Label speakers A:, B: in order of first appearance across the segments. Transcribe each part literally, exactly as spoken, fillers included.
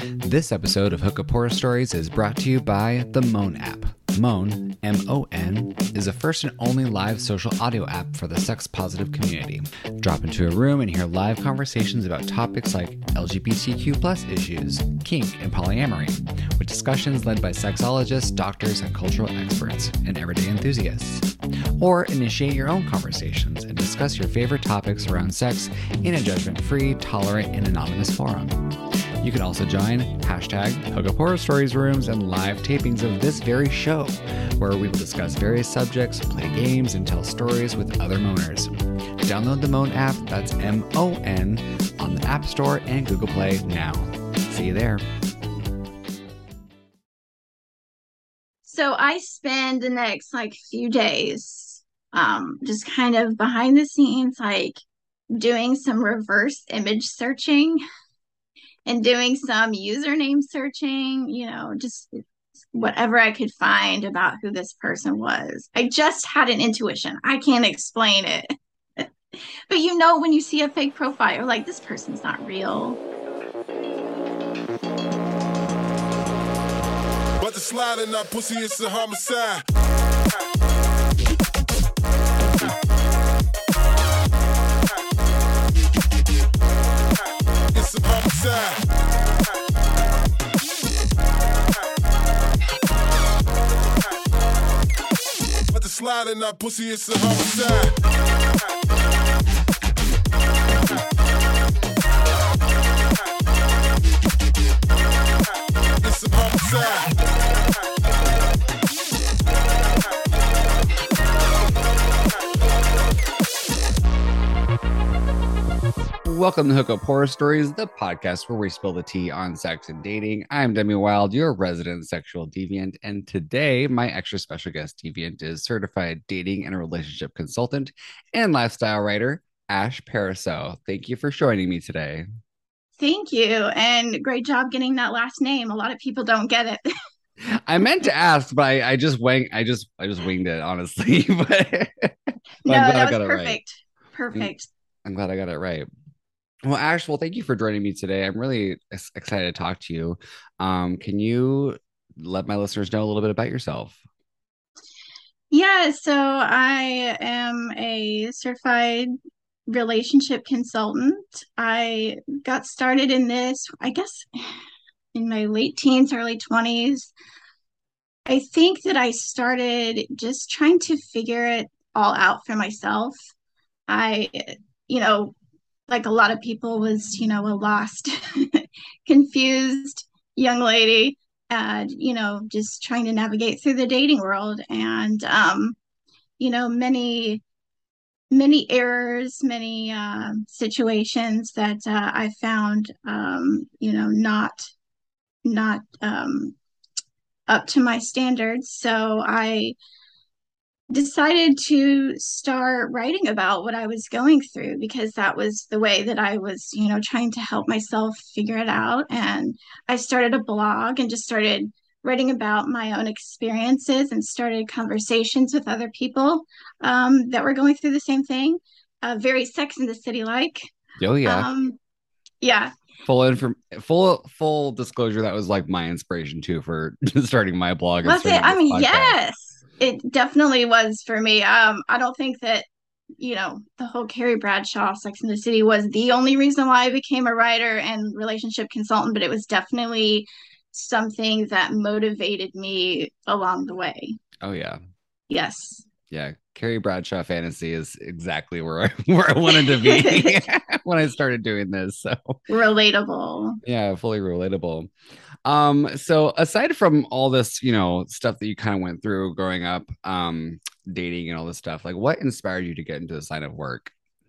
A: This episode of Hookup Horror Stories is brought to you by the Moan app. Moan, M O N, is a first and only live social audio app for the sex-positive community. Drop into a room and hear live conversations about topics like L G B T Q plus issues, kink, and polyamory, with discussions led by sexologists, doctors, and cultural experts, and everyday enthusiasts. Or initiate your own conversations and discuss your favorite topics around sex in a judgment-free, tolerant, and anonymous forum. You can also join hashtag Hookup Horror Stories rooms and live tapings of this very show, where we will discuss various subjects, play games, and tell stories with other moaners. Download the Moan app, that's M O N, on the App Store and Google Play now. See you there.
B: So I spend the next like few days um, just kind of behind the scenes, like doing some reverse image searching and doing some username searching, you know, just whatever I could find about who this person was. I just had an intuition. I can't explain it. But you know, when you see a fake profile, you're like, this person's not real.
C: But the slide in that pussy is a homicide. It's a homicide. But the slide in that pussy is a homicide. It's a homicide.
A: Welcome to Hookup Horror Stories, the podcast where we spill the tea on sex and dating. I'm Demi Wild, your resident sexual deviant, and today my extra special guest deviant is certified dating and relationship consultant and lifestyle writer, Ash Paraso. Thank you for joining me today.
B: Thank you, and great job getting that last name. A lot of people don't get it.
A: I meant to ask, but I, I just wing, I just, I just winged it, honestly. but, but
B: no, that was perfect. Right. Perfect.
A: I'm glad I got it right. Well, Ash, well, thank you for joining me today. I'm really excited to talk to you. Um, can you let my listeners know a little bit about yourself?
B: Yeah, so I am a certified relationship consultant. I got started in this, I guess, in my late teens, early twenties. I think that I started just trying to figure it all out for myself. I, you know, like a lot of people, was, you know, a lost, confused young lady, and, you know, just trying to navigate through the dating world. And, um, you know, many, many errors, many uh, situations that uh, I found, um, you know, not, not um, up to my standards. So I decided to start writing about what I was going through, because that was the way that I was, you know, trying to help myself figure it out. And I started a blog and just started writing about my own experiences and started conversations with other people um, that were going through the same thing. Uh, very Sex and the City like.
A: Oh, yeah.
B: Um, yeah.
A: Full inform- full full disclosure, that was like my inspiration too for starting my blog.
B: Was it? I mean, podcast. Yes. It definitely was for me. Um, I don't think that, you know, the whole Carrie Bradshaw Sex and the City was the only reason why I became a writer and relationship consultant, but it was definitely something that motivated me along the way.
A: Oh, yeah.
B: Yes.
A: Yeah. Carrie Bradshaw fantasy is exactly where I, where I wanted to be when I started doing this. So
B: relatable.
A: Yeah, fully relatable. Um, so aside from all this, you know, stuff that you kind of went through growing up, um, dating and all this stuff, like what inspired you to get into this line of work?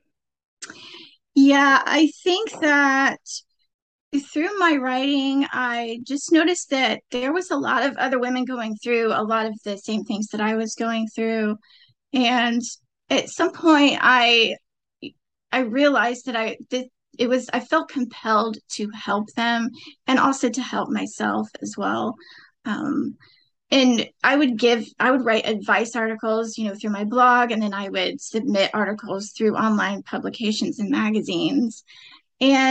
B: Yeah, I think that through my writing, I just noticed that there was a lot of other women going through a lot of the same things that I was going through. And at some point I I realized that I did it was I felt compelled to help them and also to help myself as well. Um, and I would give I would write advice articles, you know, through my blog, and then I would submit articles through online publications and magazines. And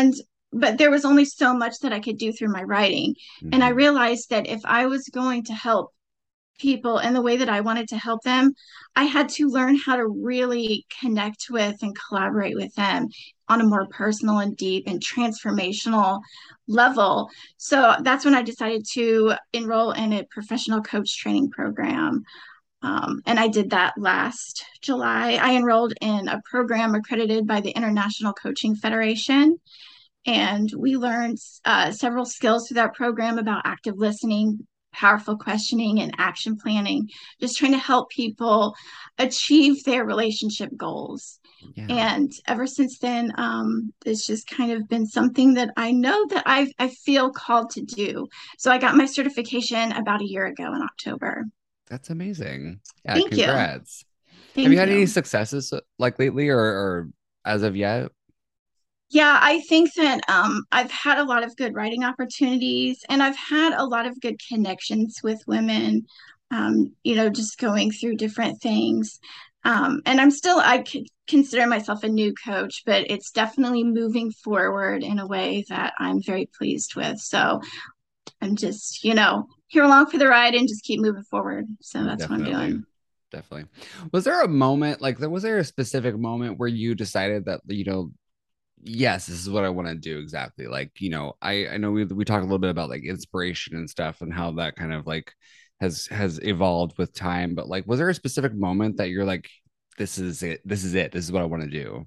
B: but there was only so much that I could do through my writing.
A: Mm-hmm.
B: And I realized that if I was going to help people in the way that I wanted to help them, I had to learn how to really connect with and collaborate with them on a more personal and deep and transformational level. So that's when I decided to enroll in a professional coach training program. Um, and I did that last July. I enrolled in a program accredited by the International Coaching Federation. And we learned uh, several skills through that program about active listening, powerful questioning, and action planning, just trying to help people achieve their relationship goals. Yeah. And ever since then, um, it's just kind of been something that I know that I I feel called to do. So I got my certification about a year ago in October.
A: That's amazing. Yeah,
B: Thank
A: congrats.
B: You. Thank
A: Have you had
B: you.
A: any successes like lately or, or as of yet?
B: Yeah, I think that um, I've had a lot of good writing opportunities, and I've had a lot of good connections with women, um, you know, just going through different things. Um, and I'm still, I could consider myself a new coach, but it's definitely moving forward in a way that I'm very pleased with. So I'm just, you know, here along for the ride and just keep moving forward. So that's
A: Definitely.
B: what I'm doing.
A: Definitely. Was there a moment, like, was there a specific moment where you decided that, you know, yes, this is what I want to do exactly? Like, you know, I, I know we, we talked a little bit about like inspiration and stuff and how that kind of like has, has evolved with time. But like, was there a specific moment that you're like, this is it, this is it, this is what I want to do?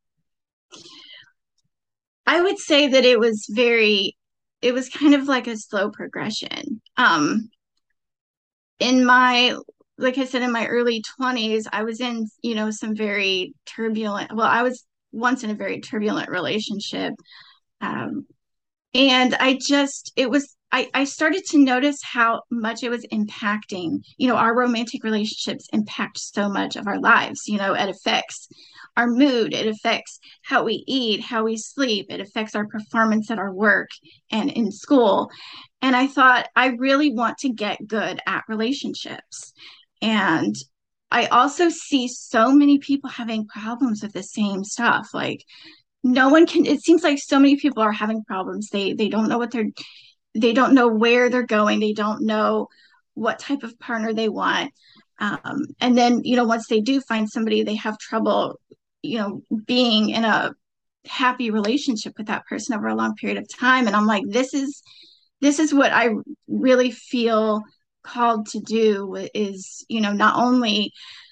B: I would say that it was very, it was kind of like a slow progression. Um, in my, like I said, in my early twenties, I was in, you know, some very turbulent, well, I was once in a very turbulent relationship. Um, and I just, it was, I, I started to notice how much it was impacting, you know, our romantic relationships impact so much of our lives. You know, it affects our mood, it affects how we eat, how we sleep, it affects our performance at our work and in school. And I thought, I really want to get good at relationships. And I also see so many people having problems with the same stuff. Like, no one can, it seems like so many people are having problems. They they don't know what they're, they don't know where they're going. They don't know what type of partner they want. Um, and then, you know, once they do find somebody, they have trouble, you know, being in a happy relationship with that person over a long period of time. And I'm like, this is, this is what I really feel called to do, is, you know, not only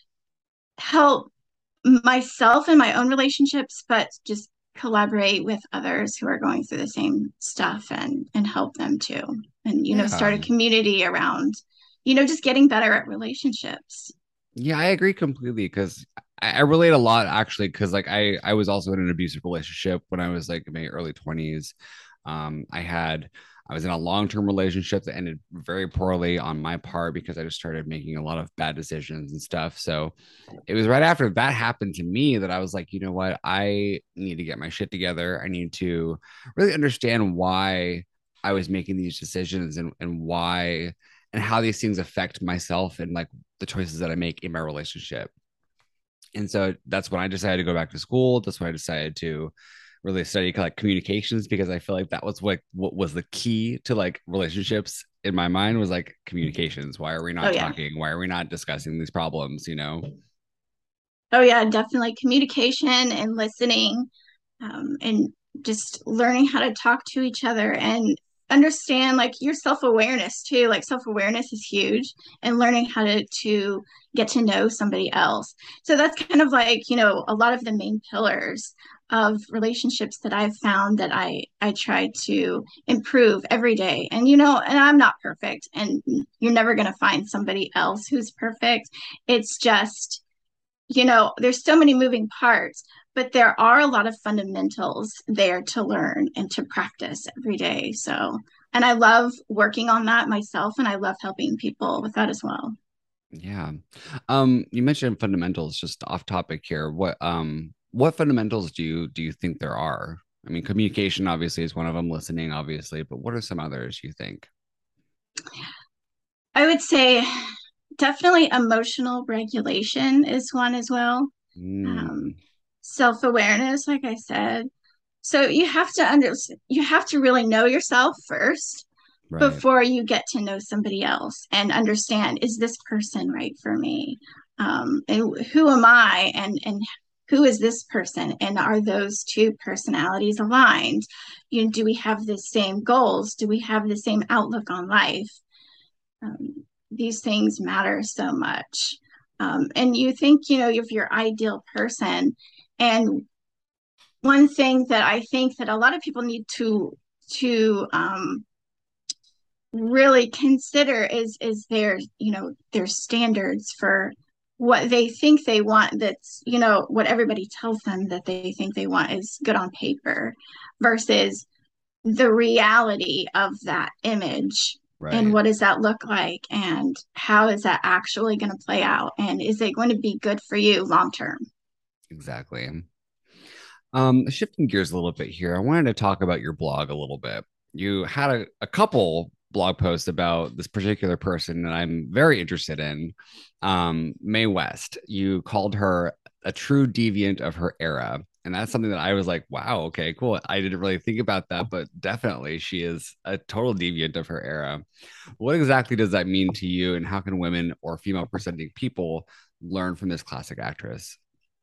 B: help myself in my own relationships, but just collaborate with others who are going through the same stuff and and help them too. And, you know, start a community around, you know, just getting better at relationships.
A: Yeah, I agree completely, because I, I relate a lot actually, because like I I was also in an abusive relationship when I was like in my early twenties. Um, I had I was in a long-term relationship that ended very poorly on my part because I just started making a lot of bad decisions and stuff. So it was right after that happened to me that I was like, you know what? I need to get my shit together. I need to really understand why I was making these decisions and, and why and how these things affect myself and like the choices that I make in my relationship. And so that's when I decided to go back to school. That's when I decided to really study like communications, because I feel like that was what what was the key to like relationships in my mind, was like communications. Why are we not oh, yeah. talking? Why are we not discussing these problems? You know?
B: Oh yeah, definitely communication and listening, um, and just learning how to talk to each other and understand like your self-awareness too. Like self-awareness is huge, and learning how to to get to know somebody else. So that's kind of like, you know, a lot of the main pillars of relationships that I've found that I I try to improve every day. And, you know, and I'm not perfect, and you're never going to find somebody else who's perfect. It's just, you know, there's so many moving parts, but there are a lot of fundamentals there to learn and to practice every day. So, and I love working on that myself, and I love helping people with that as well.
A: Yeah. Um, you mentioned fundamentals, just off topic here. What um what fundamentals do you do you think there are? I mean, communication obviously is one of them, listening obviously, but what are some others you think?
B: I would say definitely emotional regulation is one as well. Mm. Um, self-awareness, like I said, So you have to under you have to really know yourself first
A: Right.
B: before you get to know somebody else and understand, is this person right for me? Um, and who am I? And and who is this person? And are those two personalities aligned? You know, do we have the same goals? Do we have the same outlook on life? Um, these things matter so much. Um, and you think, you know, of your ideal person. And one thing that I think that a lot of people need to to um, really consider is is their, you know, their standards for what they think they want, that's, you know, what everybody tells them that they think they want is good on paper versus the reality of that image. And
A: Right.
B: what does that look like, and how is that actually going to play out, and is it going to be good for you long term?
A: Exactly. Um, shifting gears a little bit here, I wanted to talk about your blog a little bit. You had a, a couple blog posts about this particular person that I'm very interested in, um, Mae West. You called her a true deviant of her era. And that's something that I was like, wow, okay, cool. I didn't really think about that, but definitely she is a total deviant of her era. What exactly does that mean to you, and how can women or female presenting people learn from this classic actress?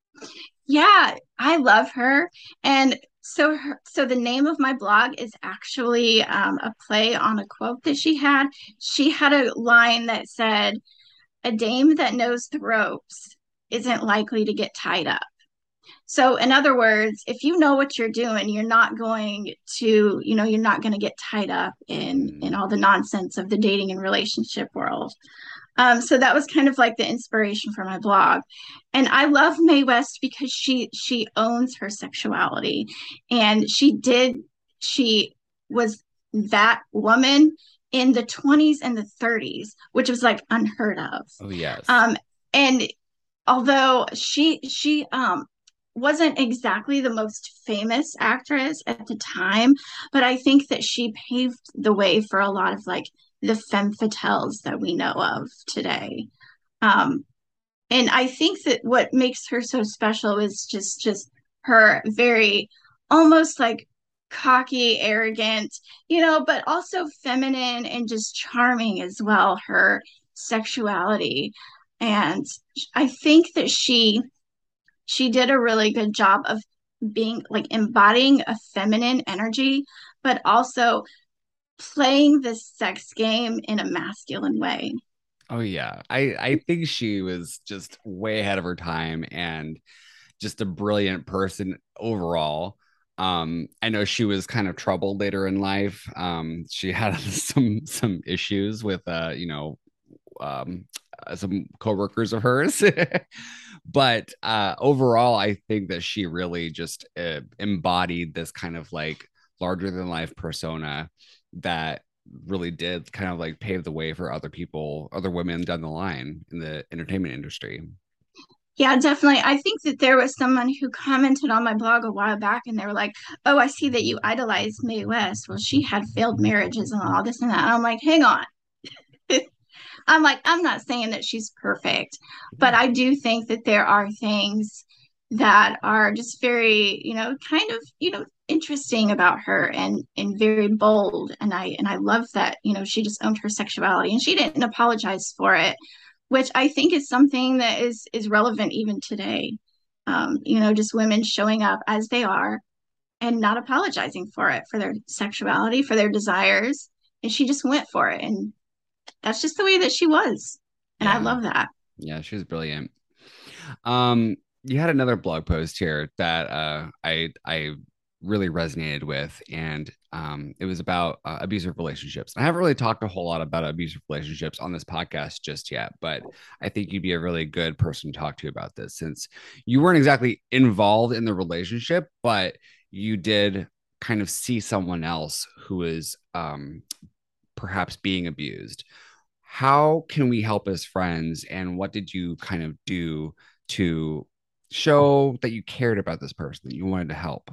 B: Yeah, I love her. And so her, so the name of my blog is actually um, a play on a quote that she had. She had a line that said, "A dame that knows the ropes isn't likely to get tied up." So in other words, if you know what you're doing, you're not going to, you know, you're not going to get tied up in in
A: Mm,
B: all the nonsense of the dating and relationship world. Um, so that was kind of like the inspiration for my blog. And I love Mae West because she she owns her sexuality. And she did, she was that woman in the twenties and the thirties, which was like unheard of.
A: oh, yes.
B: Um, and although she she um wasn't exactly the most famous actress at the time, but I think that she paved the way for a lot of like the femme fatales that we know of today. Um, and I think that what makes her so special is just just her very almost like cocky, arrogant, you know, but also feminine and just charming as well, her sexuality. And I think that she she did a really good job of being like embodying a feminine energy, but also playing the sex game in a masculine way.
A: Oh yeah. I I think she was just way ahead of her time, and just a brilliant person overall. Um, I know she was kind of troubled later in life. Um, she had some some issues with uh, you know, um uh, some coworkers of hers. But uh overall, I think that she really just uh, embodied this kind of like larger than life persona that really did kind of like pave the way for other people, other women down the line in the entertainment industry.
B: Yeah, definitely. I think that there was someone who commented on my blog a while back and they were like, "Oh, I see that you idolize Mae West. Well, she had failed marriages and all this and that." And I'm like, hang on. I'm like, I'm not saying that she's perfect, but I do think that there are things that are just very, you know, kind of, you know, interesting about her and and very bold. And I and I love that, you know, she just owned her sexuality and she didn't apologize for it, which I think is something that is is relevant even today. Um, you know, just women showing up as they are and not apologizing for it, for their sexuality, for their desires. And she just went for it. And that's just the way that she was. And I
A: Yeah.
B: love that.
A: Yeah, she was brilliant. Um, you had another blog post here that uh, I I really resonated with, and um, it was about uh, abusive relationships. I haven't really talked a whole lot about abusive relationships on this podcast just yet, but I think you'd be a really good person to talk to about this, since you weren't exactly involved in the relationship, but you did kind of see someone else who is um, perhaps being abused. How can we help as friends, and what did you kind of do to show that you cared about this person, that you wanted to help?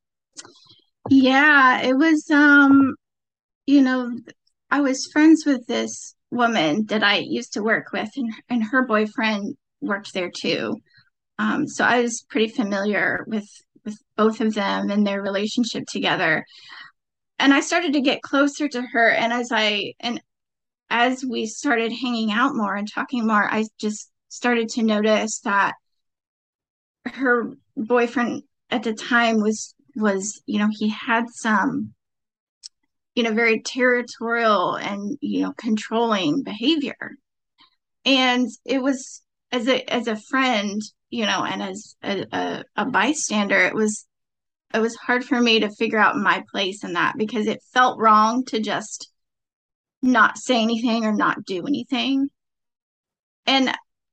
B: Yeah, it was um, you know, I was friends with this woman that I used to work with and, and her boyfriend worked there too. Um, so I was pretty familiar with with both of them and their relationship together. And I started to get closer to her. And as I, and as we started hanging out more and talking more, I just started to notice that her boyfriend at the time was, was, you know, he had some, you know, very territorial and, you know, controlling behavior. And it was, as a, as a friend, you know, and as a, a, a bystander, it was, it was hard for me to figure out my place in that because it felt wrong to just not say anything or not do anything. And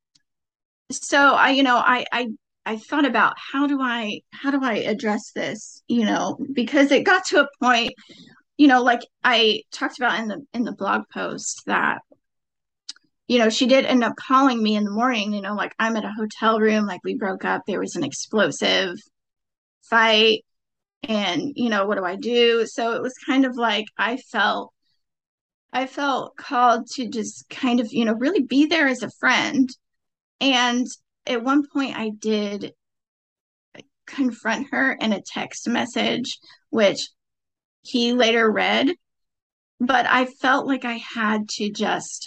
B: so I, you know, I, I, I thought about how do I, how do I address this, you know, because it got to a point, you know, like I talked about in the, in the blog post that, you know, she did end up calling me in the morning, you know, like I'm at a hotel room, like we broke up, there was an explosive fight, and, you know, what do I do? So it was kind of like I felt I felt called to just kind of, you know, really be there as a friend. And at one point, I did confront her in a text message, which he later read. But I felt like I had to just,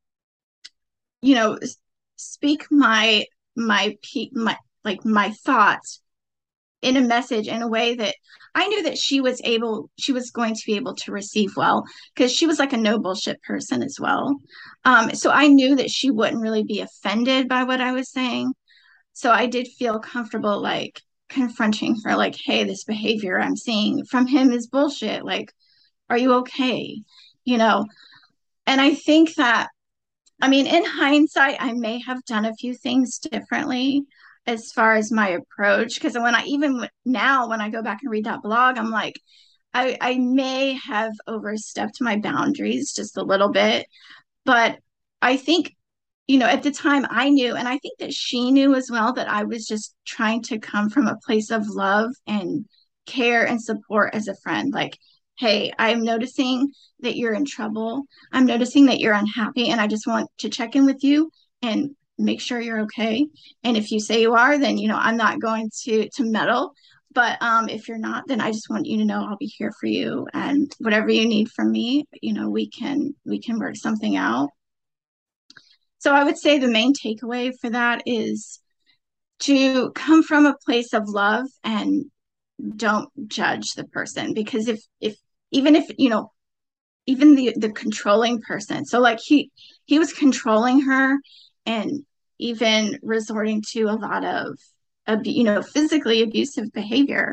B: you know, speak my my my like my thoughts in a message in a way that I knew that she was able, she was going to be able to receive well, because she was like a no bullshit person as well. Um, so I knew that she wouldn't really be offended by what I was saying. So I did feel comfortable like confronting her, like, hey, this behavior I'm seeing from him is bullshit. Like, are you okay? You know, and I think that, I mean, in hindsight, I may have done a few things differently as far as my approach. Because when I even now, when I go back and read that blog, I'm like, I, I may have overstepped my boundaries just a little bit. But I think, you know, at the time I knew, and I think that she knew as well, that I was just trying to come from a place of love and care and support as a friend. Like, hey, I'm noticing that you're in trouble. I'm noticing that you're unhappy, and I just want to check in with you and make sure you're okay. And if you say you are, then, you know, I'm not going to to meddle. But um, if you're not, then I just want you to know I'll be here for you, and whatever you need from me, you know, we can we can work something out. So I would say the main takeaway for that is to come from a place of love and don't judge the person, because if if even if, you know, even the the controlling person, so like he he was controlling her and even resorting to a lot of, you know, physically abusive behavior.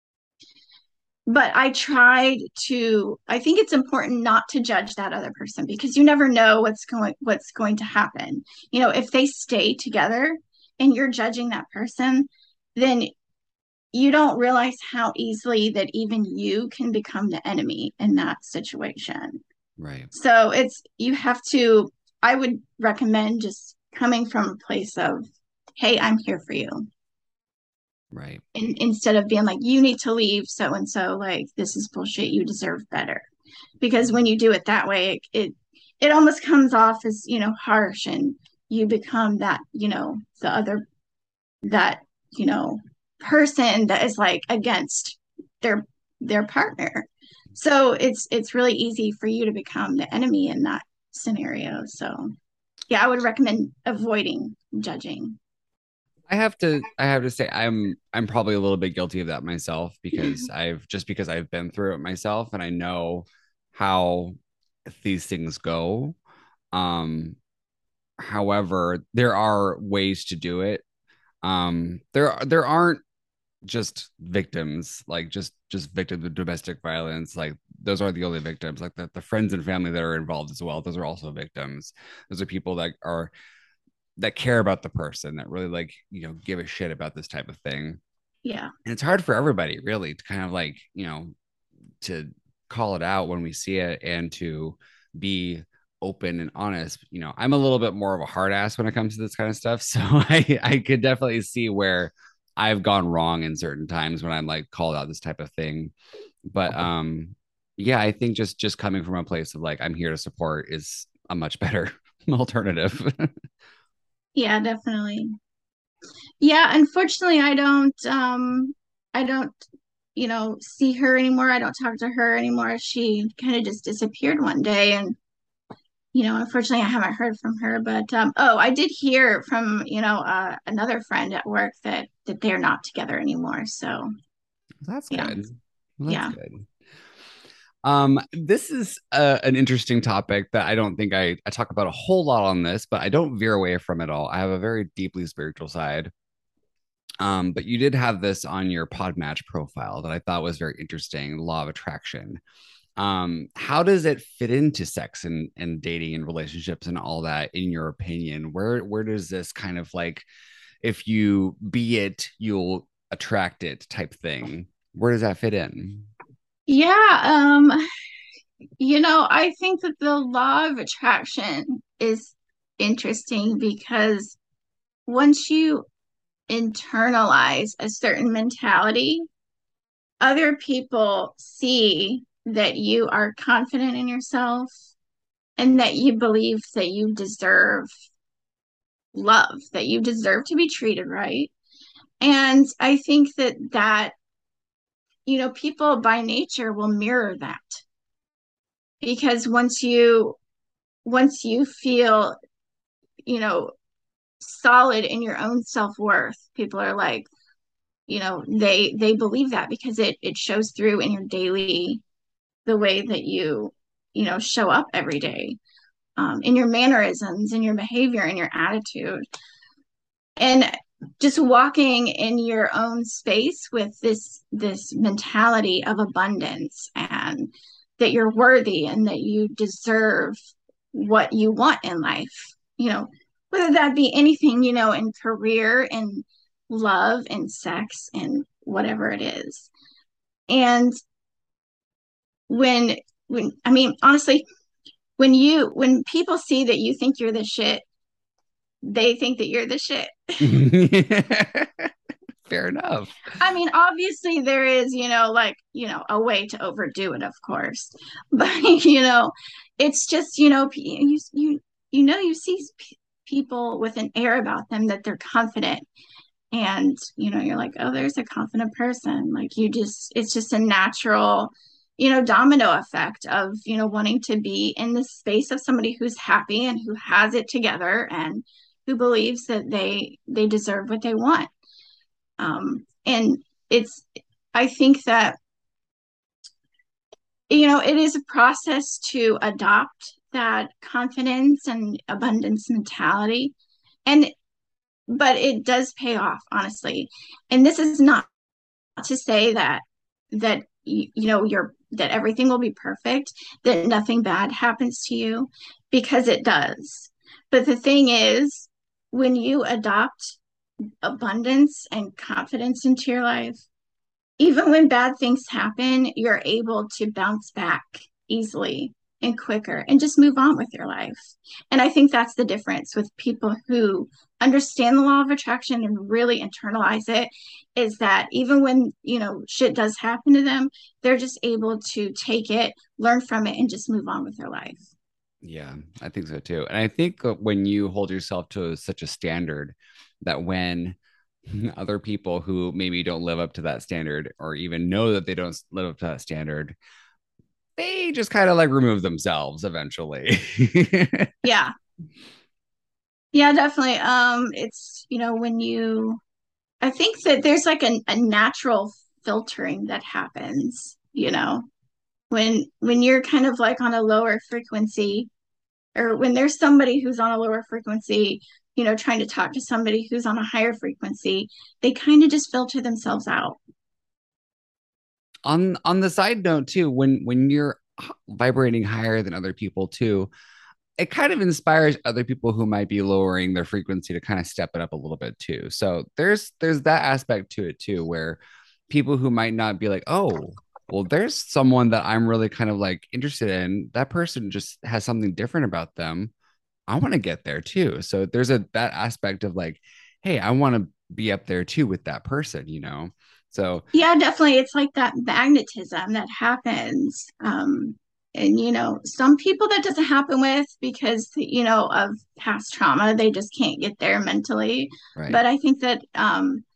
B: But I tried to, I think it's important not to judge that other person, because you never know what's going what's going to happen. You know, if they stay together and you're judging that person, then you don't realize how easily that even you can become the enemy in that situation.
A: Right.
B: So it's, you have to, I would recommend just coming from a place of, hey, I'm here for you.
A: Right.
B: In, instead of being like, you need to leave so and so, like, this is bullshit, you deserve better. Because when you do it that way, it, it it almost comes off as, you know, harsh, and you become that, you know, the other, that, you know, person that is like against their their partner. So it's it's really easy for you to become the enemy in that scenario. So yeah, I would recommend avoiding judging.
A: I have to I have to say I'm I'm probably a little bit guilty of that myself, because I've just because I've been through it myself and I know how these things go. Um, however, there are ways to do it. Um, there there aren't just victims, like just just victims of domestic violence. Like those aren't the only victims. Like the, the friends and family that are involved as well, those are also victims. Those are people that are that care about the person, that really, like, you know, give a shit about this type of thing.
B: Yeah.
A: And it's hard for everybody really to kind of, like, you know, to call it out when we see it and to be open and honest. You know, I'm a little bit more of a hard ass when it comes to this kind of stuff. So I, I could definitely see where I've gone wrong in certain times when I'm like called out this type of thing. But um, yeah, I think just just coming from a place of like, I'm here to support is a much better alternative.
B: Yeah, definitely. Yeah, unfortunately, I don't. Um, I don't, you know, see her anymore. I don't talk to her anymore. She kind of just disappeared one day, and you know, unfortunately, I haven't heard from her. But um, oh, I did hear from you know uh, another friend at work that that they're not together anymore. So
A: That's
B: yeah,
A: good. Well, that's
B: yeah,
A: good. Um, this is uh, an interesting topic that I don't think I, I talk about a whole lot on this, but I don't veer away from it all. I have a very deeply spiritual side. Um, but you did have this on your Podmatch profile that I thought was very interesting, law of attraction. Um, how does it fit into sex and, and dating and relationships and all that, in your opinion? Where where does this kind of like, if you be it, you'll attract it type thing? Where does that fit in?
B: yeah. Um, you know, I think that the law of attraction is interesting because once you internalize a certain mentality, other people see that you are confident in yourself and that you believe that you deserve love, that you deserve to be treated right. And I think that that, you know, people by nature will mirror that because once you once you feel, you know, solid in your own self-worth, people are like, you know, they they believe that because it it shows through in your daily, the way that you, you know, show up every day, um, in your mannerisms, in your behavior, in your attitude. And just walking in your own space with this this mentality of abundance and that you're worthy and that you deserve what you want in life, you know, whether that be anything, you know, in career and love and sex and whatever it is. And when when I mean honestly, when you when people see that you think you're the shit, they think that you're the shit.
A: Fair enough.
B: I mean, obviously there is, you know, like, you know, a way to overdo it, of course. But, you know, it's just, you know, you you you know, you see p- people with an air about them that they're confident, and, you know, you're like, "Oh, there's a confident person." Like you just it's just a natural, you know, domino effect of, you know, wanting to be in the space of somebody who's happy and who has it together and who believes that they they deserve what they want. Um, and it's, I think that, you know, it is a process to adopt that confidence and abundance mentality. And, but it does pay off, honestly. And this is not to say that, that, you, you know, you're, that everything will be perfect, that nothing bad happens to you, because it does. But the thing is, when you adopt abundance and confidence into your life, even when bad things happen, you're able to bounce back easily and quicker and just move on with your life. And I think that's the difference with people who understand the law of attraction and really internalize it, is that even when, you know, shit does happen to them, they're just able to take it, learn from it, and just move on with their life.
A: Yeah, I think so too. And I think uh, when you hold yourself to such a standard, that when other people who maybe don't live up to that standard, or even know that they don't live up to that standard, they just kind of like remove themselves eventually.
B: Yeah. Yeah, definitely. Um, it's, you know, when you, I think that there's like a, a natural filtering that happens, you know, when when you're kind of like on a lower frequency, or when there's somebody who's on a lower frequency, you know, trying to talk to somebody who's on a higher frequency, they kind of just filter themselves out.
A: on on the side note too, when when you're vibrating higher than other people too, it kind of inspires other people who might be lowering their frequency to kind of step it up a little bit too. So there's there's that aspect to it too, where people who might not be like, oh, well, there's someone that I'm really kind of like interested in. That person just has something different about them. I want to get there too. So there's a that aspect of like, hey, I want to be up there too with that person, you know. So
B: Yeah, definitely. It's like that magnetism that happens. Um, and, you know, some people that doesn't happen with because, you know, of past trauma, they just can't get there mentally.
A: right.
B: But I think that, um,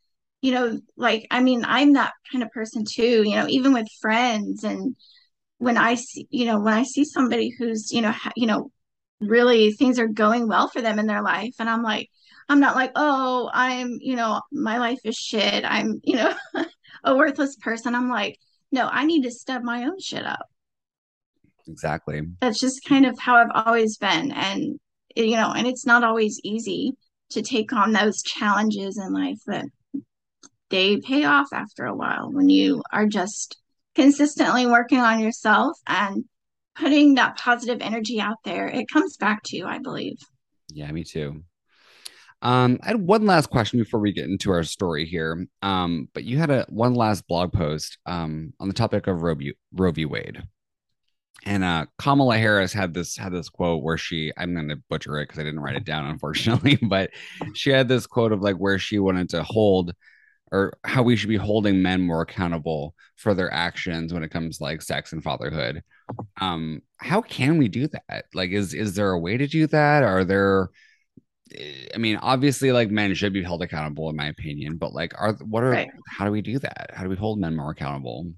B: you know, like, I mean, I'm that kind of person too, you know, even with friends. And when I see, you know, when I see somebody who's, you know, ha- you know, really things are going well for them in their life. And I'm like, I'm not like, oh, I'm, you know, my life is shit. I'm, you know, a worthless person. I'm like, no, I need to step my own shit up.
A: Exactly.
B: That's just kind of how I've always been. And, you know, and it's not always easy to take on those challenges in life, but they pay off after a while when you are just consistently working on yourself and putting that positive energy out there. It comes back to you, I believe.
A: Yeah, me too. Um, I had one last question before we get into our story here. Um, but you had a one last blog post um on the topic of Roe v. Roe v. Wade. And uh, Kamala Harris had this had this quote where she, I'm going to butcher it because I didn't write it down, unfortunately, but she had this quote of like where she wanted to hold, or how we should be holding men more accountable for their actions when it comes to like sex and fatherhood. Um, how can we do that? Like, is is there a way to do that? Are there, I mean, obviously, like men should be held accountable, in my opinion, but like, are what are
B: Right.
A: how do we do that? How do we hold men more accountable?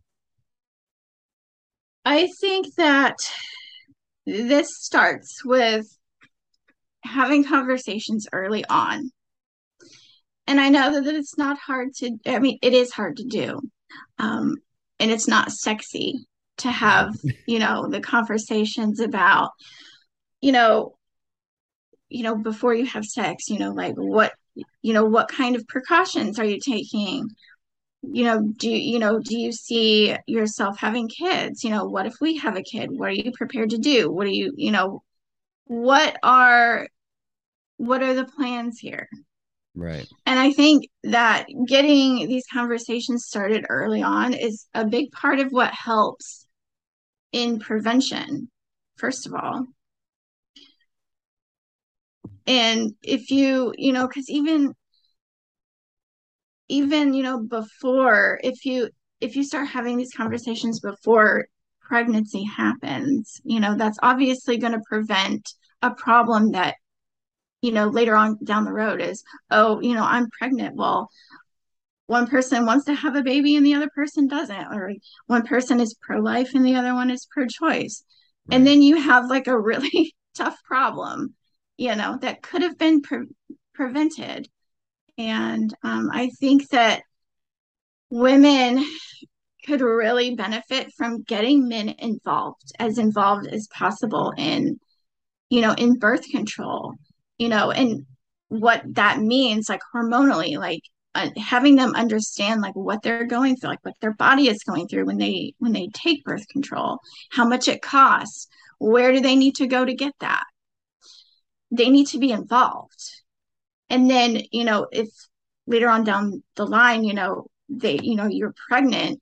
B: I think that this starts with having conversations early on. And I know that it's not hard to, I mean, it is hard to do. Um, and it's not sexy to
A: Yeah.
B: have, you know, the conversations about, you know, you know, before you have sex, you know, like what, you know, what kind of precautions are you taking? You know, do you know, do you see yourself having kids? You know, what if we have a kid? What are you prepared to do? What are you, you know, what are what are the plans here?
A: Right.
B: And I think that getting these conversations started early on is a big part of what helps in prevention, first of all. And if you, you know, because even even, you know, before, if you if you start having these conversations before pregnancy happens, you know, that's obviously going to prevent a problem that, you know, later on down the road is, oh, you know, I'm pregnant. Well, one person wants to have a baby and the other person doesn't, or one person is pro-life and the other one is pro-choice. And
A: Right.
B: then you have like a really tough problem, you know, that could have been pre- prevented. And um, I think that women could really benefit from getting men involved, as involved as possible in, you know, in birth control, you know, and what that means, like hormonally, like uh, having them understand like what they're going through, like what their body is going through when they when they take birth control, how much it costs, where do they need to go to get that? They need to be involved. And then, you know, if later on down the line, you know, they, you know, you're pregnant,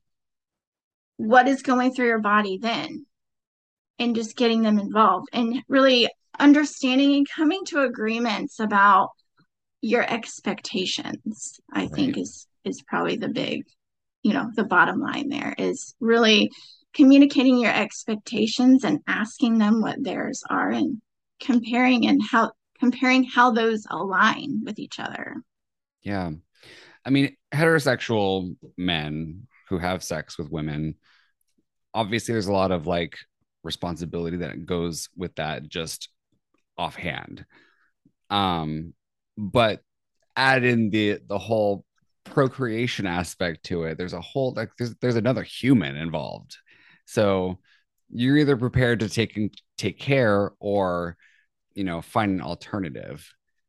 B: what is going through your body then? And just getting them involved and really understanding and coming to agreements about your expectations, I think
A: Right.
B: is is probably the big, you know, the bottom line there is really communicating your expectations and asking them what theirs are and comparing and how comparing how those align with each other.
A: Yeah. I mean, heterosexual men who have sex with women, obviously there's a lot of like responsibility that goes with that just offhand. Um, but add in the the whole procreation aspect to it. There's a whole like there's there's another human involved. So you're either prepared to take take care or, you know, find an alternative.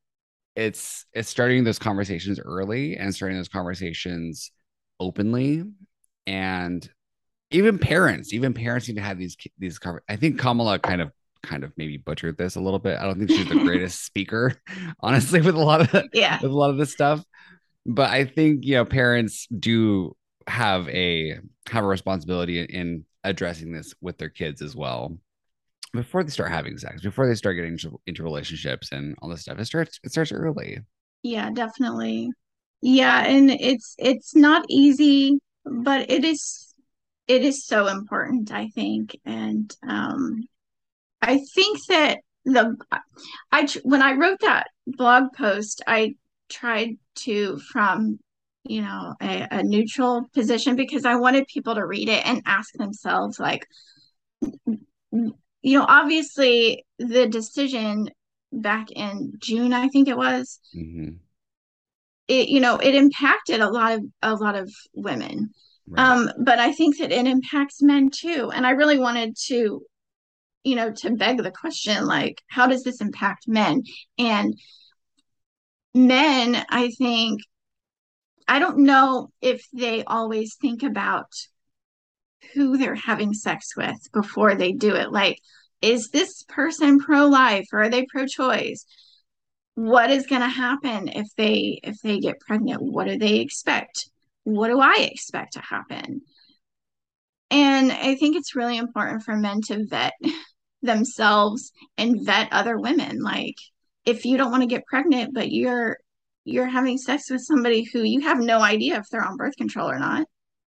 A: It's it's starting those conversations early and starting those conversations openly, and even parents even parents need to have these these I think Kamala kind of kind of maybe butchered this a little bit. I don't think she's the greatest speaker, honestly, with a lot of
B: Yeah.
A: with a lot of this stuff, but I think, you know, parents do have a have a responsibility in, in addressing this with their kids as well before they start having sex, before they start getting into, into relationships and all this stuff. It starts it starts early.
B: Yeah, definitely. Yeah, and it's it's not easy, but it is it is so important, I think. And um I think that the I when I wrote that blog post, I tried to from you know, a, a neutral position because I wanted people to read it and ask themselves, like, you know, obviously the decision back in June, I think it was,
A: Mm-hmm.
B: it, you know, it impacted a lot of a lot of women.
A: Right.
B: Um, but I think that it impacts men too. And I really wanted to, you know, to beg the question, like, how does this impact men? And men, I think, I don't know if they always think about who they're having sex with before they do it. Like, is this person pro-life or are they pro-choice? What is going to happen if they if they get pregnant? What do they expect? What do I expect to happen? And I think it's really important for men to vet themselves and vet other women. Like, if you don't want to get pregnant, but you're you're having sex with somebody who you have no idea if they're on birth control or not.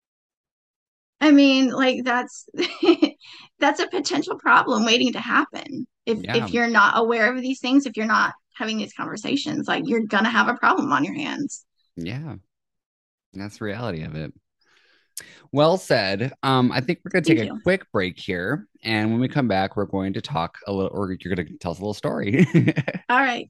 B: I mean, like that's that's a potential problem waiting to happen. If
A: Yeah.
B: if you're not aware of these things, if you're not having these conversations, like you're gonna have a problem on your hands.
A: Yeah. That's the reality of it. Well said. Um, I think we're going to
B: Thank
A: take a
B: you.
A: quick break here. And when we come back, we're going to talk a little, or you're going to tell us a little story.
B: All right.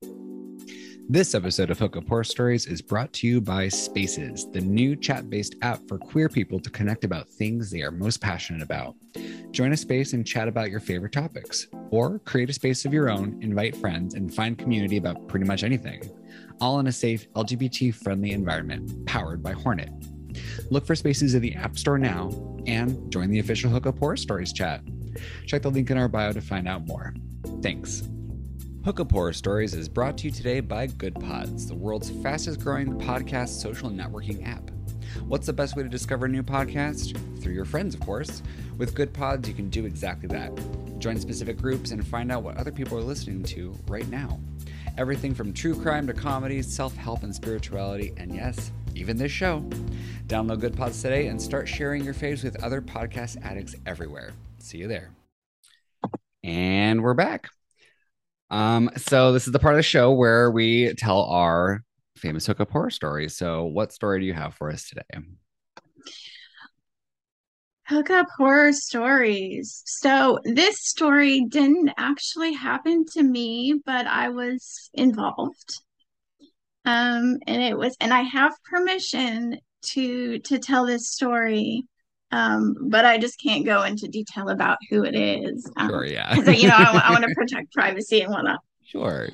A: This episode of Hookup Horror Stories is brought to you by Spaces, the new chat-based app for queer people to connect about things they are most passionate about. Join a space and chat about your favorite topics, or create a space of your own, invite friends, and find community about pretty much anything, all in a safe, L G B T-friendly environment powered by Hornet. Look for Spaces in the App Store now and join the official Hookup Horror Stories chat. Check the link in our bio to find out more. Thanks. Hookup Horror Stories is brought to you today by GoodPods, the world's fastest growing podcast social networking app. What's the best way to discover a new podcast? Through your friends, of course. With GoodPods, you can do exactly that. Join specific groups and find out what other people are listening to right now. Everything from true crime to comedy, self-help, and spirituality, and yes, even this show. Download GoodPods today and start sharing your faves with other podcast addicts everywhere. See you there. And we're back. Um, so this is the part of the show where we tell our famous hookup horror stories. So what story do you have for us today?
B: Hookup horror stories. So this story didn't actually happen to me, but I was involved. Um, and it was, and I have permission to to tell this story. Um, but I just can't go into detail about who it is. Um,
A: Sure, yeah.
B: Because you know, I, I want to protect privacy and whatnot.
A: Sure.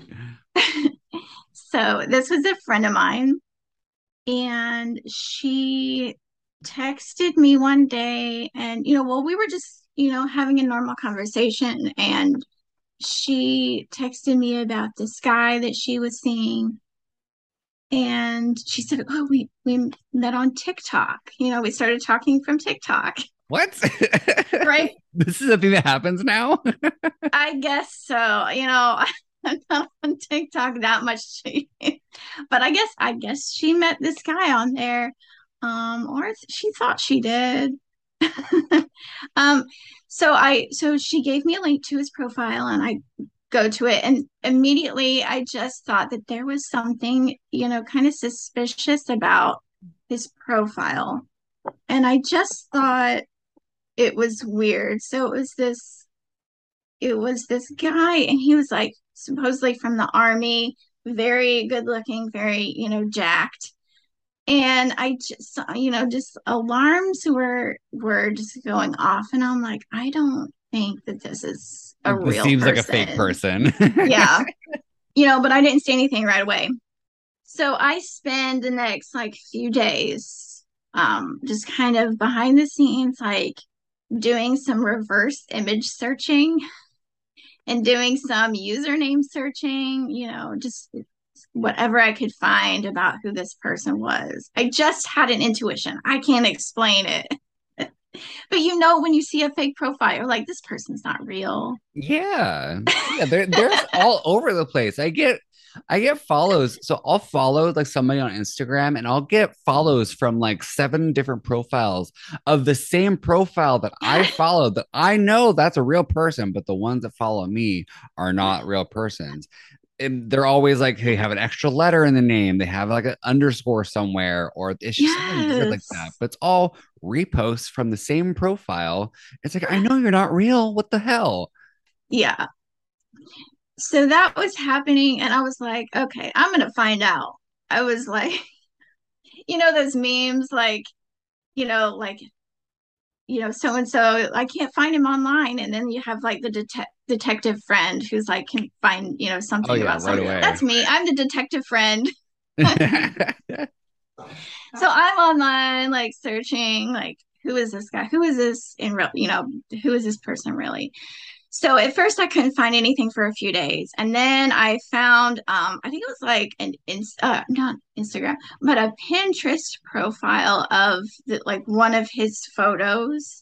B: So this was a friend of mine, and she texted me one day, and you know, well, we were just, you know, having a normal conversation, and she texted me about this guy that she was seeing. And she said, "Oh, we we met on TikTok. You know, we started talking from TikTok."
A: What?
B: Right?
A: This is a thing that happens now?
B: I guess so. You know, I'm not on TikTok that much, but I guess I guess she met this guy on there, um, or she thought she did. um, so I so she gave me a link to his profile, and I go to it, and immediately I just thought that there was something, you know, kind of suspicious about his profile, and I just thought it was weird. So it was this it was this guy, and he was like supposedly from the army, very good looking, very, you know, jacked. And I just, you know, just alarms were were just going off, and I'm like, I don't think that this is a
A: This
B: real
A: seems
B: person.
A: like a fake person.
B: Yeah, you know, but I didn't say anything right away. So I spend the next like few days, um, just kind of behind the scenes, like doing some reverse image searching and doing some username searching, you know, just whatever I could find about who this person was. I just had an intuition. I can't explain it. But you know, when you see a fake profile, you're like, this person's not real.
A: Yeah. Yeah, they're they're all over the place. I get I get follows. So I'll follow like somebody on Instagram and I'll get follows from like seven different profiles of the same profile that I followed, that I know that's a real person, but the ones that follow me are not real persons. and they're always like, hey, have an extra letter in the name. They have like an underscore somewhere, or it's just something weird like that.
B: Yes.
A: But it's all reposts from the same profile. It's like, I know you're not real. What the hell?
B: Yeah. So that was happening, and I was like, okay, I'm gonna find out. I was like, you know, those memes, like, you know, like, you know, so and so, I can't find him online. And then you have like the det- detective friend who's like, can find, you know,
A: Oh
B: something
A: yeah,
B: about
A: right
B: something.
A: away.
B: That's me. I'm the detective friend. So I'm online, like searching, like, who is this guy? Who is this in real, you know, who is this person really? So at first I couldn't find anything for a few days. And then I found, um, I think it was like an, ins- uh, not Instagram, but a Pinterest profile of the, like one of his photos.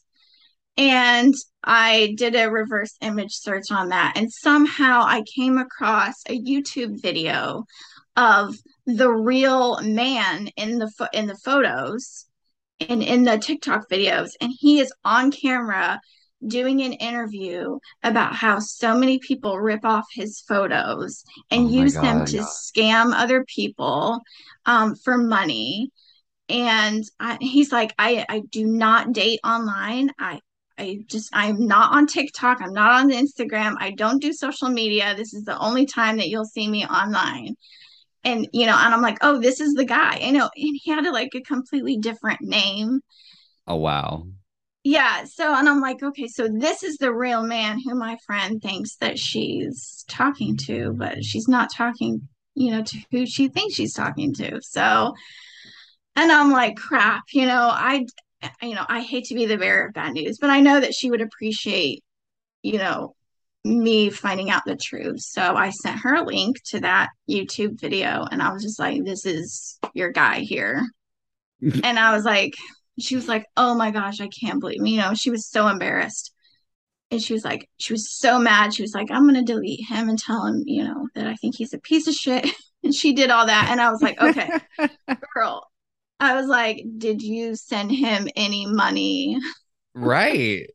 B: And I did a reverse image search on that. And somehow I came across a YouTube video of the real man in the fo- in the photos and in the TikTok videos. And he is on camera doing an interview about how so many people rip off his photos
A: Oh
B: and
A: my
B: use them
A: God.
B: to scam other people um, for money. And I, he's like, I, I do not date online. I, I just, I'm not on TikTok. I'm not on Instagram. I don't do social media. This is the only time that you'll see me online. And, you know, and I'm like, oh, this is the guy. I know. And he had a, like a completely different name.
A: Oh wow.
B: Yeah. So, and I'm like, okay, so this is the real man who my friend thinks that she's talking to, but she's not talking, you know, to who she thinks she's talking to. So, and I'm like, crap, you know, I, you know, I hate to be the bearer of bad news, but I know that she would appreciate, you know, me finding out the truth. So I sent her a link to that YouTube video and I was just like, this is your guy here. And I was like, she was like, oh my gosh, I can't believe, you know, she was so embarrassed. And she was like, she was so mad. She was like, I'm going to delete him and tell him, you know, that I think he's a piece of shit. And she did all that. And I was like, okay, girl. I was like, did you send him any money?
A: Right.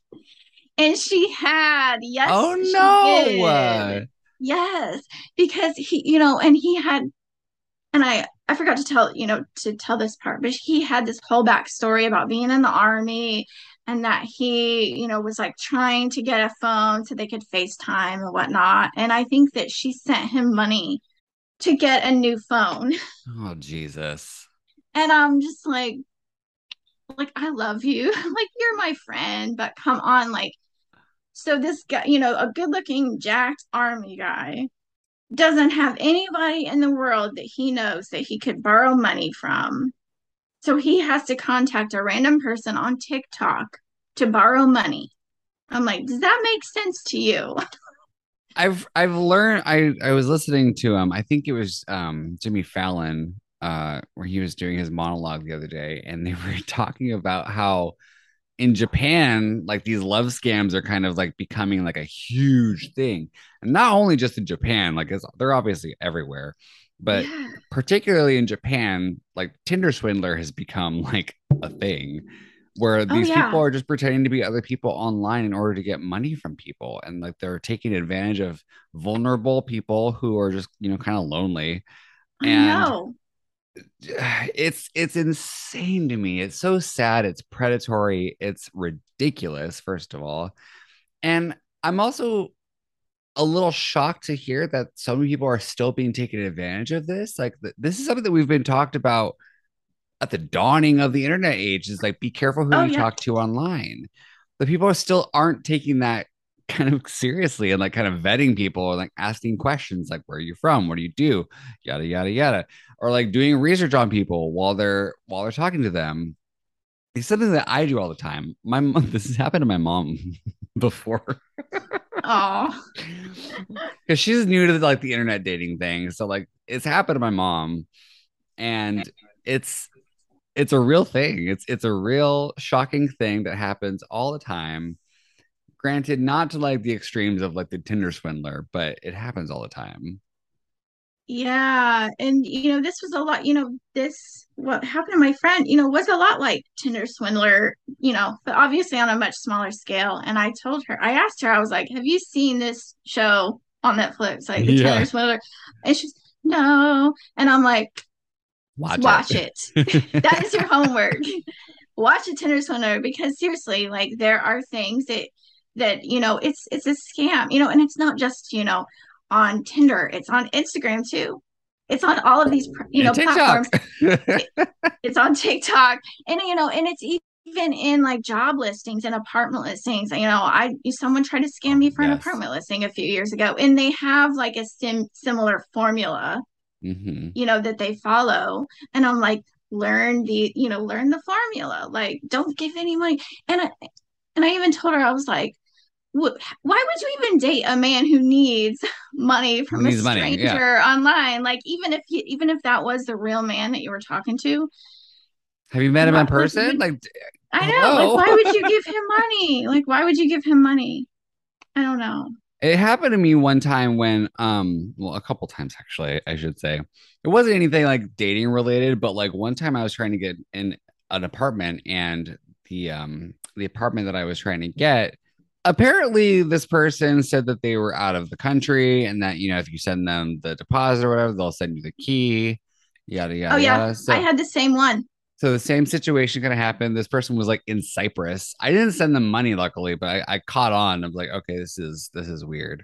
B: And she had, yes,
A: Oh
B: she
A: no.
B: did.
A: Uh,
B: Yes, because he, you know, and he had, and I, I forgot to tell, you know, to tell this part, but he had this whole backstory about being in the army and that he, you know, was like trying to get a phone so they could FaceTime and whatnot. And I think that she sent him money to get a new phone.
A: oh Jesus.
B: And I'm just like, like, I love you. Like, you're my friend, but come on, like, so this guy, you know, a good looking, jacked army guy doesn't have anybody in the world that he knows that he could borrow money from. So he has to contact a random person on TikTok to borrow money. I'm like, does that make sense to you?
A: I've I've learned I I was listening to um I think it was um Jimmy Fallon uh where he was doing his monologue the other day and they were talking about how in Japan like these love scams are kind of like becoming like a huge thing. And not only just in Japan, like it's, they're obviously everywhere, but
B: Yeah.
A: particularly in Japan, like Tinder swindler has become like a thing where
B: Oh,
A: these people
B: yeah.
A: are just pretending to be other people online in order to get money from people and like they're taking advantage of vulnerable people who are just you know kind of lonely
B: I
A: and
B: know.
A: it's it's insane to me. It's so sad, it's predatory, it's ridiculous first of all, and I'm also a little shocked to hear that so many people are still being taken advantage of this. Like th- this is something that we've been talked about at the dawning of the internet age is like be careful who
B: Oh,
A: you
B: yeah.
A: talk to online. The people are still aren't taking that kind of seriously and like kind of vetting people and like asking questions like where are you from, what do you do, yada yada yada, or like doing research on people while they're while they're talking to them. It's something that I do all the time. My this has happened to my mom before
B: Oh,
A: because she's new to like the internet dating thing, so like it's happened to my mom and it's it's a real thing. It's it's a real shocking thing that happens all the time. Granted, not to like the extremes of like the Tinder swindler, but it happens all the time.
B: yeah. And, you know, this was a lot, you know, this, what happened to my friend, you know, was a lot like Tinder Swindler, you know, but obviously on a much smaller scale. And I told her, I asked her, I was like, have you seen this show? on Netflix, like the
A: Yeah.
B: Tinder Swindler. And she's no, and I'm like,
A: Watch,
B: watch
A: it.
B: it. That is your homework. Watch a Tinder Swindler, because seriously, like there are things that that you know it's it's a scam, you know, and it's not just you know on Tinder, it's on Instagram too. It's on all of these you
A: And
B: know
A: TikTok.
B: platforms. It, it's on TikTok, and you know, and it's even in like job listings and apartment listings. You know, I someone tried to scam
A: Oh,
B: me for an
A: yes.
B: apartment listing a few years ago, and they have like a sim similar formula,
A: Hmm.
B: you know, that they follow. And I'm like, learn the, you know, learn the formula. Like, don't give any money. And I, and I even told her, I was like, why would you even date a man who needs money
A: Who
B: from a
A: needs money? Yeah.
B: stranger online? Like, even if he, even if that was the real man that you were talking to,
A: Have you met him in
B: what would,
A: person?
B: would
A: Like,
B: I know, like,
A: hello.
B: why would you give him money? Like, why would you give him money? I don't know.
A: It happened to me one time when, um, well, a couple times actually, I should say. It wasn't anything like dating related, but like one time I was trying to get in an apartment, and the um the apartment that I was trying to get, apparently this person said that they were out of the country, and that, you know, if you send them the deposit or whatever, they'll send you the key, yada
B: Oh
A: yada
B: yeah,
A: yada.
B: I
A: So
B: had the same one.
A: so the same situation kind of happened. This person was like in Cyprus. I didn't send them money, luckily, but I, I caught on. I was like, okay, this is this is weird.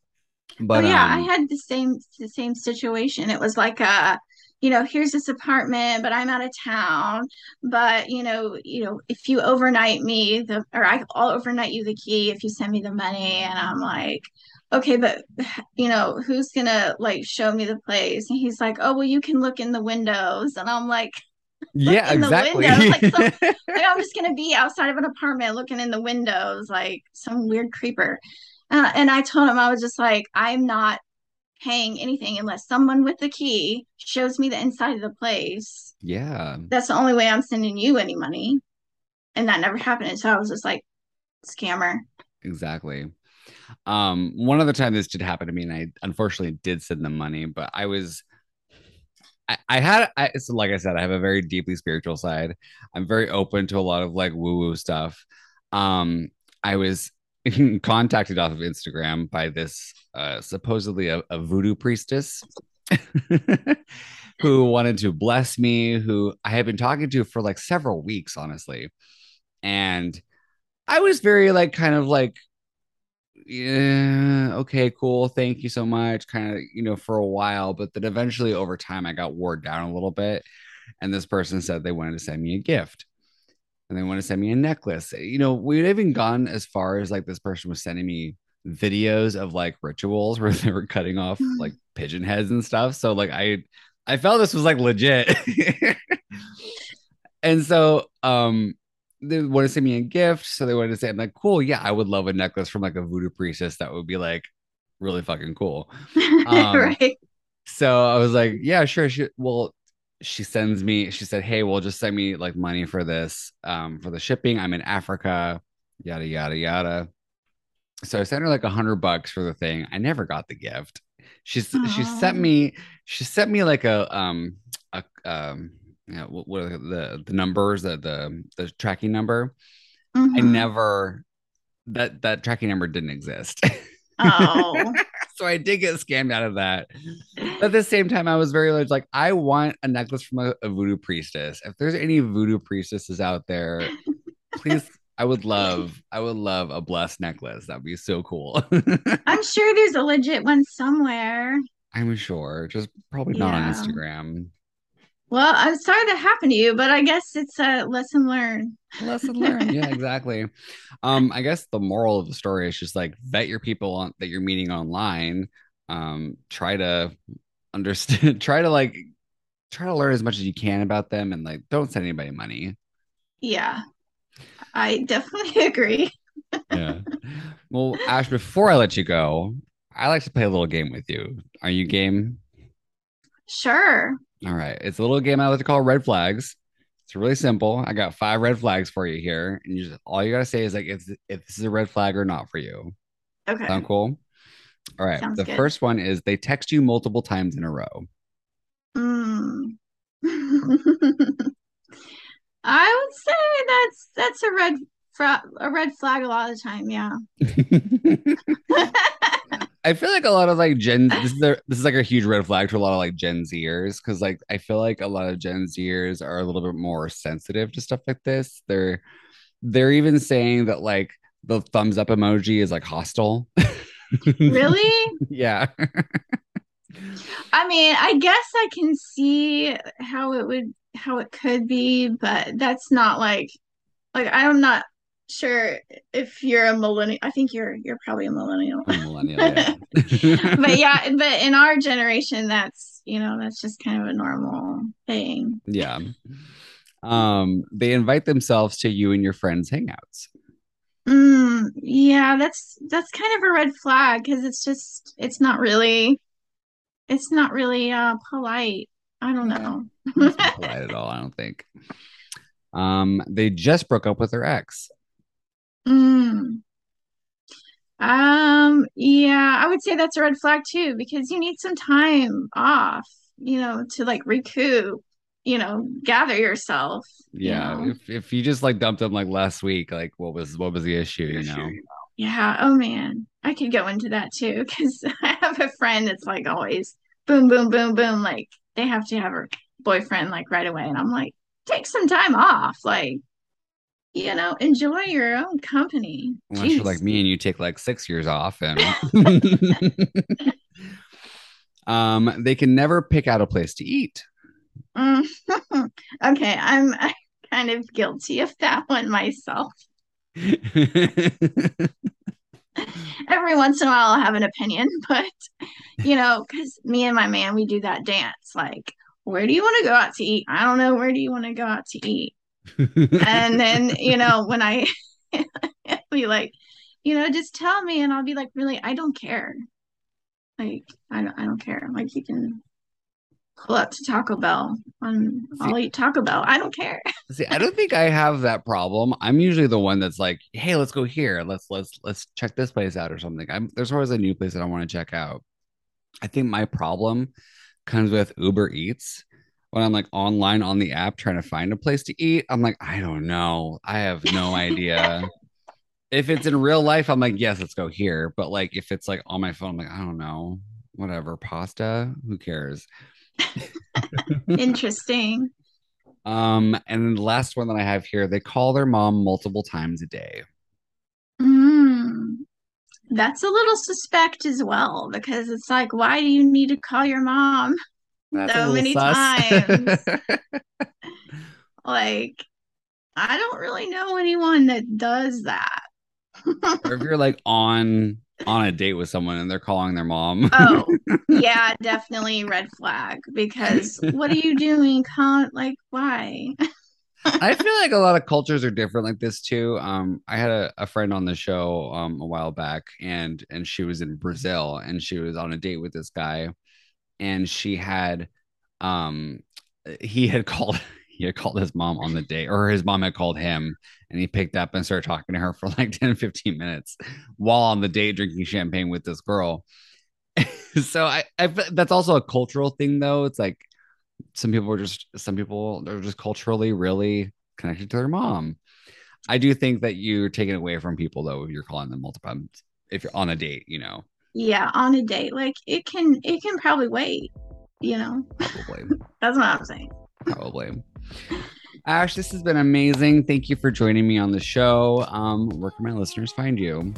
B: Oh
A: But
B: yeah, I
A: um,
B: had the same the same situation. It was like a, you know, here's this apartment, but I'm out of town. But you know, you know, if you overnight me the, or I, I'll overnight you the key if you send me the money. And I'm like, okay, but you know, who's gonna like show me the place? And he's like, oh well, you can look in the windows. And I'm like, look
A: yeah,
B: in the
A: exactly.
B: windows, like some, like I'm just gonna be outside of an apartment looking in the windows like some weird creeper. Uh, and I told him, I was just like, I'm not paying anything unless someone with the key shows me the inside of the place.
A: Yeah,
B: That's the only way I'm sending you any money. And that never happened. And so I was just like, scammer.
A: exactly. Um, one other time this did happen to me, and I unfortunately did send them money, but I was I, I had I, so like I said, I have a very deeply spiritual side. I'm very open to a lot of like woo-woo stuff. Um, I was contacted off of Instagram by this uh supposedly a, a voodoo priestess who wanted to bless me, who I had been talking to for like several weeks, honestly. And I was very like kind of like, yeah, okay, cool. Thank you so much. Kind of, you know, for a while, but then eventually over time I got wore down a little bit. And this person said they wanted to send me a gift, and they want to send me a necklace. You know, we'd even gone as far as like this person was sending me videos of like rituals where they were cutting off like pigeon heads and stuff. So like I I felt this was like legit. And so um they want to send me a gift. So they wanted to say, I'm like, cool, yeah, I would love a necklace from like a voodoo priestess. That would be like really fucking cool. Um,
B: Right.
A: so I was like, yeah, sure. She, well, she sends me, she said, hey, well, just send me like money for this, um, for the shipping. I'm in Africa, yada, yada, yada. So I sent her like a hundred bucks for the thing. I never got the gift. She's she sent
B: Oh.
A: me she sent me like a um a um you know, what, what are the the numbers, the the the tracking number. I
B: Mm-hmm.
A: never that that tracking number didn't exist.
B: Oh.
A: So I did get scammed out of that. But at the same time, I was very much like, I want a necklace from a, a voodoo priestess. If there's any voodoo priestesses out there, please, I would love, I would love a blessed necklace. That'd be so cool.
B: I'm sure there's a legit one somewhere.
A: I'm sure, just probably not on
B: Yeah.
A: Instagram.
B: Well, I'm sorry that happened to you, but I guess it's a lesson learned.
A: Lesson learned. Yeah, exactly. Um, I guess the moral of the story is just like vet your people on that you're meeting online. Um, try to understand, try to like try to learn as much as you can about them, and like don't send anybody money.
B: Yeah, I definitely agree.
A: Yeah. Well, Ash, before I let you go, I like to play a little game with you. Are you game?
B: Sure.
A: All right. It's a little game I like to call red flags. It's really simple. I got five red flags for you here, and you just all you gotta say is like if if this is a red flag or not for you.
B: Okay.
A: Sound cool? All right.
B: Sounds
A: The
B: good.
A: first one is they text you multiple times in a row.
B: Mm. I would say that's that's a red fra- a red flag a lot of the time. Yeah.
A: I feel like a lot of like Gen this is a, this is like a huge red flag to a lot of like Gen Zers because like I feel like a lot of Gen Zers are a little bit more sensitive to stuff like this. They're they're even saying that like the thumbs up emoji is like hostile.
B: Really?
A: Yeah.
B: I mean, I guess I can see how it would how it could be, but that's not like like I'm not sure if you're a millennial. I think you're you're probably a millennial.
A: I'm a millennial, yeah.
B: But yeah, but in our generation, that's you know, that's just kind of a normal thing.
A: Yeah. Um, they invite themselves to you and your friends' hangouts.
B: Mm, yeah, that's that's kind of a red flag because it's just it's not really it's not really uh polite. I don't know.
A: It's not polite at all, I don't think. Um, they just broke up with their ex.
B: Mm. Um, yeah, I would say that's a red flag too, because you need some time off, you know, to like recoup, you know, gather yourself, you
A: Yeah,
B: know.
A: if if you just like dumped them like last week, like what was what was the issue, you know?
B: Yeah, oh man, I could go into that too, because I have a friend that's like always boom, boom, boom, boom, like they have to have a boyfriend like right away, and I'm like, take some time off, like, you know, enjoy your own company.
A: Unless you're
B: Jeez.
A: like me and you take like six years off and um they can never pick out a place to eat.
B: Mm. Okay, I'm kind of guilty of that one myself. Every once in a while, I'll have an opinion, but you know, because me and my man, we do that dance. Like, where do you want to go out to eat? I don't know. Where do you want to go out to eat? And then, you know, when I be like, you know, just tell me, and I'll be like, really, I don't care. Like, I don't, I don't care. Like, you can pull up to Taco Bell. On, I'll eat Taco Bell. I don't care.
A: See, I don't think I have that problem. I'm usually the one that's like, "Hey, let's go here. Let's let's let's check this place out or something." I'm there's always a new place that I want to check out. I think my problem comes with Uber Eats. When I'm like online on the app trying to find a place to eat, I'm like, I don't know. I have no idea. If it's in real life, I'm like, yes, let's go here. But like if it's like on my phone, I'm like, I don't know. Whatever. Pasta, who cares?
B: Interesting.
A: Um, and then the last one that I have here, they call their mom multiple times a day.
B: Mm, that's a little suspect as well because it's like, why do you need to call your mom
A: That's a
B: so
A: little
B: many
A: sus.
B: times? Like, I don't really know anyone that does that.
A: Or if you're like on on a date with someone and they're calling their mom.
B: Oh, yeah, definitely red flag because what are you doing? Can't like why?
A: I feel like a lot of cultures are different like this too. Um, I had a, a friend on the show um a while back, and and she was in Brazil, and she was on a date with this guy, and she had um he had called he had called his mom on the date, or his mom had called him, and he picked up and started talking to her for like ten fifteen minutes while on the date drinking champagne with this girl. So I, I that's also a cultural thing though. It's like some people are just some people are just culturally really connected to their mom. I do think that you're taking away from people though if you're calling them multiple times if you're on a date, you know.
B: Yeah, on a date, like it can it can probably wait, you know.
A: Probably.
B: That's what I'm saying.
A: Probably. Ash, this has been amazing. Thank you for joining me on the show. Um, where can my listeners find you?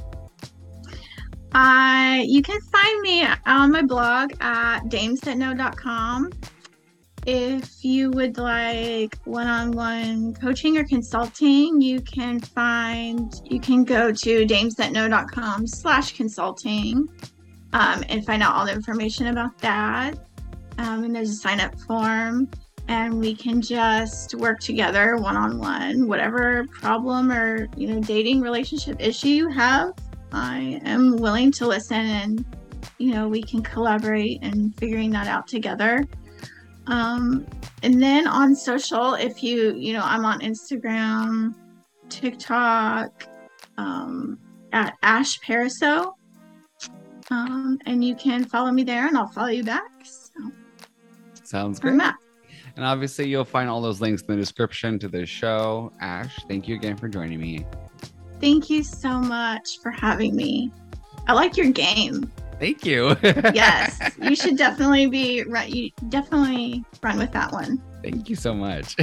B: Uh, you can find me on my blog at dames that know dot com. If you would like one-on-one coaching or consulting, you can find you can go to dames that know dot com slash consulting um, and find out all the information about that. Um, and there's a sign-up form, and we can just work together one-on-one. Whatever problem or you know dating relationship issue you have, I am willing to listen, and you know we can collaborate in figuring that out together. Um, and then on social, if you, you know, I'm on Instagram, TikTok, um, at Ash Paraso. Um, and you can follow me there and I'll follow you back. So,
A: sounds great. And obviously you'll find all those links in the description to this show. Ash, thank you again for joining me.
B: Thank you so much for having me. I like your game.
A: Thank you.
B: Yes, you should definitely be right. You definitely run with that one.
A: Thank you so much.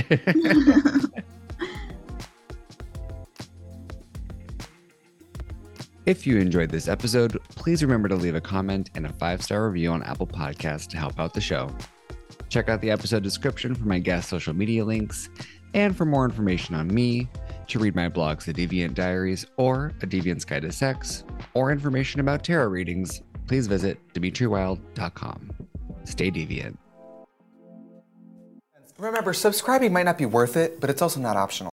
A: If you enjoyed this episode, please remember to leave a comment and a five-star review on Apple Podcasts to help out the show. Check out the episode description for my guest social media links, and for more information on me, to read my blogs, The Deviant Diaries or A Deviant's Guide to Sex, or information about tarot readings, please visit dimitri wild dot com. Stay deviant.
D: Remember, subscribing might not be worth it, but it's also not optional.